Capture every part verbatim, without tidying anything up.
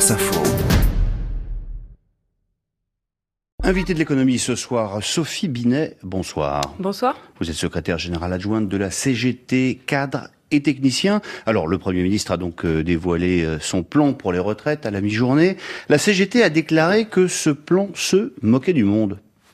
France Info. Invité de l'économie ce soir, Sophie Binet, bonsoir. Bonsoir. Vous êtes secrétaire générale adjointe de la C G T, cadre et technicien. Alors, le Premier ministre a donc dévoilé son plan pour les retraites à la mi-journée. La C G T a déclaré que ce plan se moquait du monde. Pourquoi ?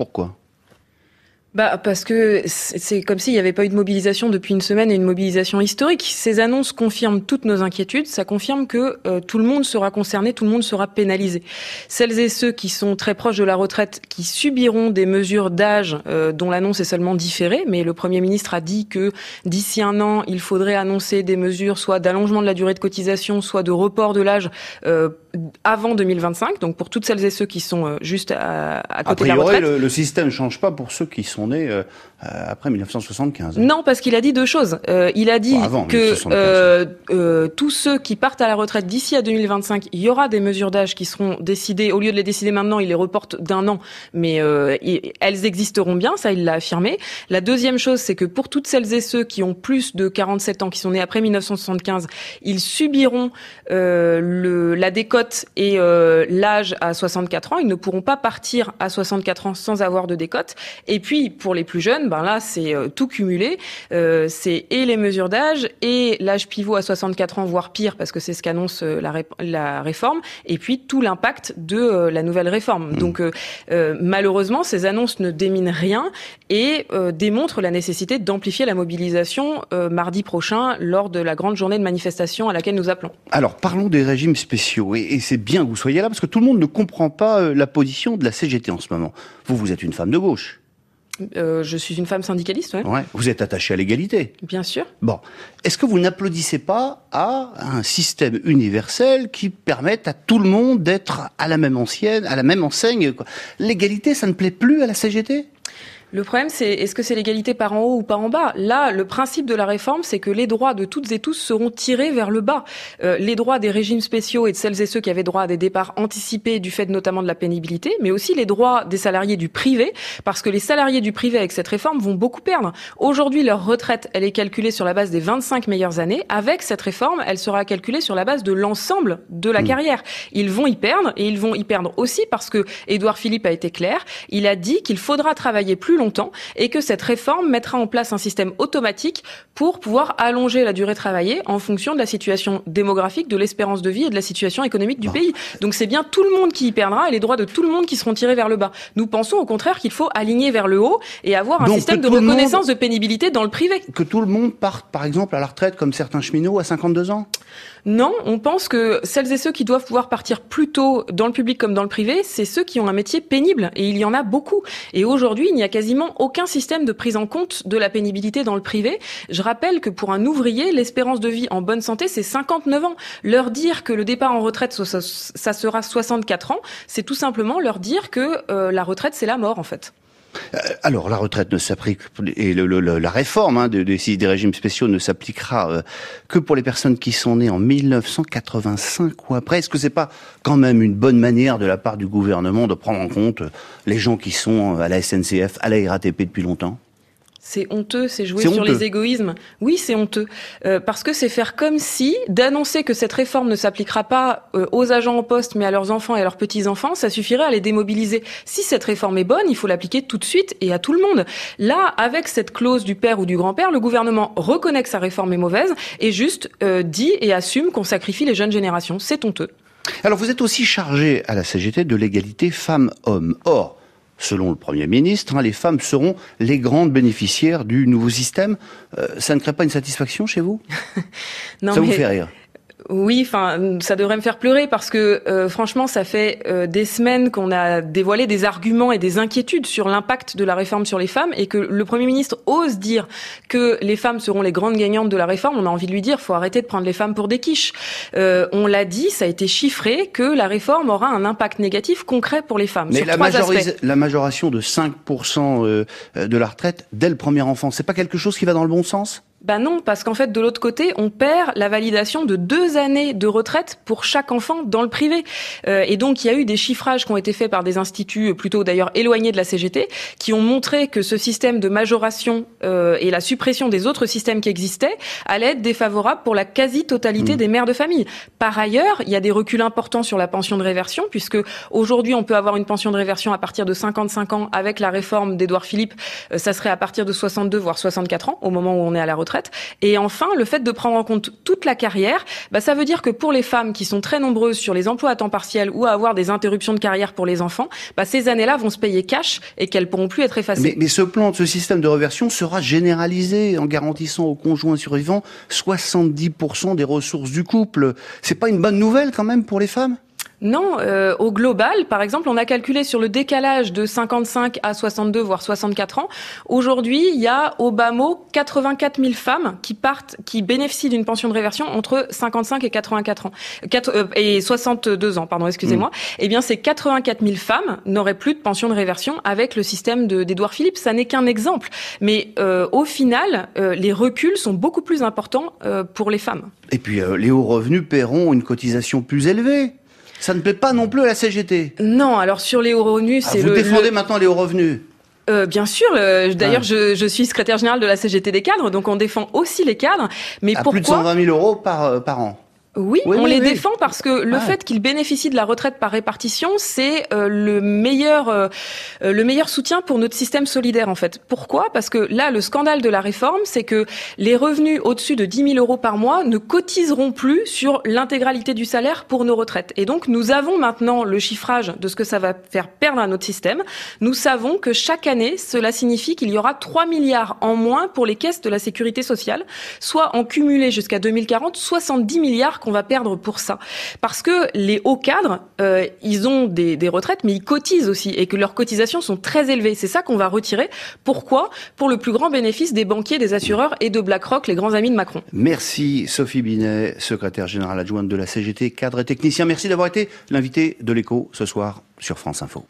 Bah parce que c'est comme s'il n'y avait pas eu de mobilisation depuis une semaine et une mobilisation historique. Ces annonces confirment toutes nos inquiétudes. Ça confirme que euh, tout le monde sera concerné, tout le monde sera pénalisé. Celles et ceux qui sont très proches de la retraite, qui subiront des mesures d'âge euh, dont l'annonce est seulement différée, mais le Premier ministre a dit que d'ici un an, il faudrait annoncer des mesures soit d'allongement de la durée de cotisation, soit de report de l'âge euh, avant deux mille vingt-cinq. Donc pour toutes celles et ceux qui sont euh, juste à, à côté a priori, de la retraite. Le, le système ne change pas pour ceux qui sont nés euh, après dix-neuf cent soixante-quinze. Non, parce qu'il a dit deux choses. Euh, il a dit bon, que euh, euh, tous ceux qui partent à la retraite d'ici à deux mille vingt-cinq, il y aura des mesures d'âge qui seront décidées. Au lieu de les décider maintenant, il les reporte d'un an, mais euh, et, elles existeront bien, ça il l'a affirmé. La deuxième chose, c'est que pour toutes celles et ceux qui ont plus de quarante-sept ans, qui sont nés après dix-neuf cent soixante-quinze, ils subiront euh, le, la décote et euh, l'âge à soixante-quatre ans. Ils ne pourront pas partir à soixante-quatre ans sans avoir de décote. Et puis, pour les plus jeunes, ben là, c'est euh, tout cumulé. Euh, c'est et les mesures d'âge et l'âge pivot à soixante-quatre ans, voire pire, parce que c'est ce qu'annonce euh, la, ré- la réforme. Et puis, tout l'impact de euh, la nouvelle réforme. Mmh. Donc, euh, euh, malheureusement, ces annonces ne déminent rien et euh, démontrent la nécessité d'amplifier la mobilisation euh, mardi prochain lors de la grande journée de manifestation à laquelle nous appelons. Alors, parlons des régimes spéciaux. Et, et c'est bien que vous soyez là, parce que tout le monde ne comprend pas euh, la position de la C G T en ce moment. Vous, vous êtes une femme de gauche. Euh, je suis une femme syndicaliste, ouais. Ouais. Vous êtes attachée à l'égalité. Bien sûr. Bon. Est-ce que vous n'applaudissez pas à un système universel qui permette à tout le monde d'être à la même ancienne, à la même enseigne, quoi. L'égalité, ça ne plaît plus à la C G T ? Le problème, c'est est-ce que c'est l'égalité par en haut ou par en bas ? Là, le principe de la réforme, c'est que les droits de toutes et tous seront tirés vers le bas. Euh, les droits des régimes spéciaux et de celles et ceux qui avaient droit à des départs anticipés du fait notamment de la pénibilité, mais aussi les droits des salariés du privé, parce que les salariés du privé avec cette réforme vont beaucoup perdre. Aujourd'hui, leur retraite, elle est calculée sur la base des vingt-cinq meilleures années. Avec cette réforme, elle sera calculée sur la base de l'ensemble de la mmh. carrière. Ils vont y perdre, et ils vont y perdre aussi parce que Édouard Philippe a été clair. Il a dit qu'il faudra travailler plus longtemps et que cette réforme mettra en place un système automatique pour pouvoir allonger la durée travaillée en fonction de la situation démographique, de l'espérance de vie et de la situation économique du bon. pays. Donc c'est bien tout le monde qui y perdra et les droits de tout le monde qui seront tirés vers le bas. Nous pensons au contraire qu'il faut aligner vers le haut et avoir un Donc, système de reconnaissance monde, de pénibilité dans le privé. Que tout le monde parte par exemple à la retraite comme certains cheminots à cinquante-deux ans ? Non, on pense que celles et ceux qui doivent pouvoir partir plus tôt dans le public comme dans le privé, c'est ceux qui ont un métier pénible et il y en a beaucoup. Et aujourd'hui, il n'y a quasiment aucun système de prise en compte de la pénibilité dans le privé. Je rappelle que pour un ouvrier, l'espérance de vie en bonne santé, c'est cinquante-neuf ans. Leur dire que le départ en retraite, ça, ça sera soixante-quatre ans, c'est tout simplement leur dire que euh, la retraite, c'est la mort en fait. Alors, la retraite ne s'applique, et le, le, la réforme hein, de, de, des régimes spéciaux ne s'appliquera euh, que pour les personnes qui sont nées en dix-neuf cent quatre-vingt-cinq ou après. Est-ce que c'est pas quand même une bonne manière de la part du gouvernement de prendre en compte les gens qui sont à la S N C F, à la R A T P depuis longtemps ? C'est honteux, c'est jouer c'est sur honteux. les égoïsmes. Oui, c'est honteux. Euh, parce que c'est faire comme si, d'annoncer que cette réforme ne s'appliquera pas euh, aux agents en poste, mais à leurs enfants et à leurs petits-enfants, ça suffirait à les démobiliser. Si cette réforme est bonne, il faut l'appliquer tout de suite et à tout le monde. Là, avec cette clause du père ou du grand-père, le gouvernement reconnaît que sa réforme est mauvaise et juste euh, dit et assume qu'on sacrifie les jeunes générations. C'est honteux. Alors, vous êtes aussi chargé à la C G T de l'égalité femmes-hommes. Or, selon le Premier ministre, hein, les femmes seront les grandes bénéficiaires du nouveau système. Euh, ça ne crée pas une satisfaction chez vous ? Non, ça mais... vous fait rire ? Oui, enfin, ça devrait me faire pleurer parce que euh, franchement, ça fait euh, des semaines qu'on a dévoilé des arguments et des inquiétudes sur l'impact de la réforme sur les femmes et que le Premier ministre ose dire que les femmes seront les grandes gagnantes de la réforme. On a envie de lui dire, faut arrêter de prendre les femmes pour des quiches. Euh, on l'a dit, ça a été chiffré que la réforme aura un impact négatif concret pour les femmes. Mais sur la, trois majoris- aspects. la majoration de cinq pour cent de la retraite dès le premier enfant, c'est pas quelque chose qui va dans le bon sens ? Ben non, parce qu'en fait, de l'autre côté, on perd la validation de deux années de retraite pour chaque enfant dans le privé. Euh, et donc, il y a eu des chiffrages qui ont été faits par des instituts, plutôt d'ailleurs éloignés de la C G T, qui ont montré que ce système de majoration euh, et la suppression des autres systèmes qui existaient allait être défavorable pour la quasi-totalité mmh. des mères de famille. Par ailleurs, il y a des reculs importants sur la pension de réversion, puisque aujourd'hui, on peut avoir une pension de réversion à partir de cinquante-cinq ans. Avec la réforme d'Édouard Philippe, euh, ça serait à partir de soixante-deux, voire soixante-quatre ans, au moment où on est à la retraite. Et enfin, le fait de prendre en compte toute la carrière, bah, ça veut dire que pour les femmes qui sont très nombreuses sur les emplois à temps partiel ou à avoir des interruptions de carrière pour les enfants, bah, ces années-là vont se payer cash et qu'elles pourront plus être effacées. Mais, mais ce plan, ce système de réversion sera généralisé en garantissant aux conjoints survivants soixante-dix pour cent des ressources du couple. C'est pas une bonne nouvelle quand même pour les femmes ? Non, euh, au global, par exemple, on a calculé sur le décalage de cinquante-cinq à soixante-deux, voire soixante-quatre ans. Aujourd'hui, il y a au bas mot quatre-vingt-quatre mille femmes qui partent, qui bénéficient d'une pension de réversion entre cinquante-cinq et quatre-vingt-quatre ans, quatre, euh, et soixante-deux ans, pardon, excusez-moi. Mmh. Eh bien, ces quatre-vingt-quatre mille femmes n'auraient plus de pension de réversion avec le système de, d'Édouard Philippe. Ça n'est qu'un exemple, mais euh, au final, euh, les reculs sont beaucoup plus importants euh, pour les femmes. Et puis, euh, les hauts revenus paieront une cotisation plus élevée. Ça ne plaît pas non plus à la C G T. Non, alors sur les hauts revenus, c'est ah, vous le... Vous défendez le... maintenant les hauts revenus euh, bien sûr, euh, d'ailleurs, ah. je, je suis secrétaire générale de la C G T des cadres, donc on défend aussi les cadres. Mais à pourquoi plus de cent vingt mille euros par, euh, par an. Oui, oui, on oui, les oui. défend parce que le ah. fait qu'ils bénéficient de la retraite par répartition, c'est euh, le meilleur euh, le meilleur soutien pour notre système solidaire en fait. Pourquoi ? Parce que là, le scandale de la réforme, c'est que les revenus au-dessus de dix mille euros par mois ne cotiseront plus sur l'intégralité du salaire pour nos retraites. Et donc, nous avons maintenant le chiffrage de ce que ça va faire perdre à notre système. Nous savons que chaque année, cela signifie qu'il y aura trois milliards en moins pour les caisses de la sécurité sociale, soit en cumulé jusqu'à deux mille quarante, soixante-dix milliards qu'on va perdre pour ça. Parce que les hauts cadres, euh, ils ont des, des retraites, mais ils cotisent aussi, et que leurs cotisations sont très élevées. C'est ça qu'on va retirer. Pourquoi ? Pour le plus grand bénéfice des banquiers, des assureurs et de BlackRock, les grands amis de Macron. Merci Sophie Binet, secrétaire générale adjointe de la C G T, cadre et technicien. Merci d'avoir été l'invité de l'Écho ce soir sur France Info.